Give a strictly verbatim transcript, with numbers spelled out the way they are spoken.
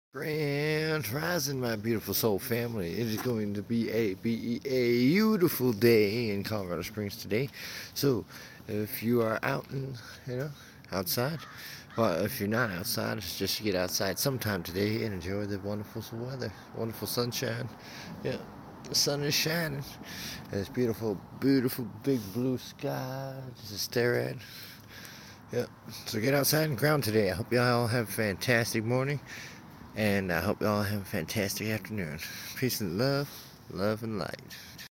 Grand Rising, my beautiful soul family. It is going to be a be a beautiful day in Colorado Springs today. So, if you are out and you know outside, well, if you're not outside, just get outside sometime today and enjoy the wonderful weather, wonderful sunshine. Yeah, the sun is shining. And it's beautiful, beautiful big blue sky just to stare at. Yeah, so get outside and ground today. I hope y'all have a fantastic morning. And I hope y'all have a fantastic afternoon. Peace and love, love and light.